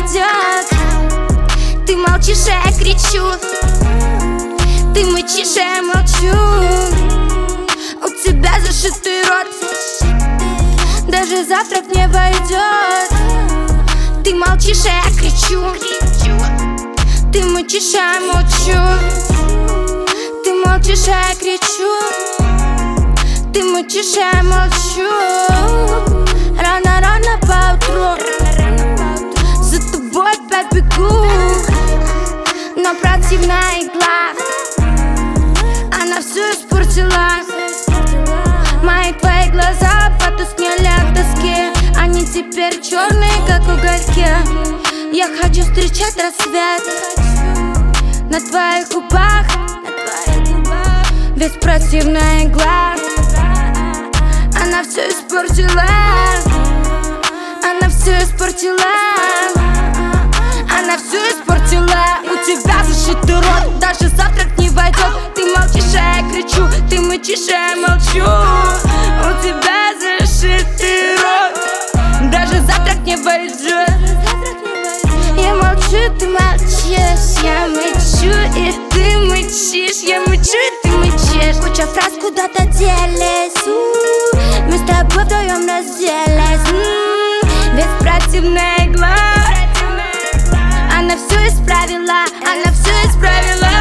войдет. Ты молчишь, а я кричу. Ты мычишь, а я молчу. У тебя зашитый рот, даже завтрак не войдет. Ты молчишь, а я кричу. Ты мычишь, а я молчу. Ты молчишь, а я кричу. Ты мычишь, а я молчу. Рано-рано поутру за тобой опять бегу. Но противная игла, она все испортила. Мои твои глаза потускнели от тоски. Они теперь черные, как угольки. Я хочу встречать рассвет на твоих губах. Ведь противная игла, она все испортила. Она все испортила. Она все испортила. У тебя зашитый рот, даже завтрак не войдет. Ты молчишь, а я кричу. Ты мычишь, а я молчу. У тебя зашитый рот, даже завтрак не войдет. Я молчу, ты молчишь. Я мычу, и ты мычишь. Я мычу, и ты мычишь. Куча фраз куда-то делись. Мы с тобой вдвоем разделись. Ведь противная игла, она все исправила. Она все исправила.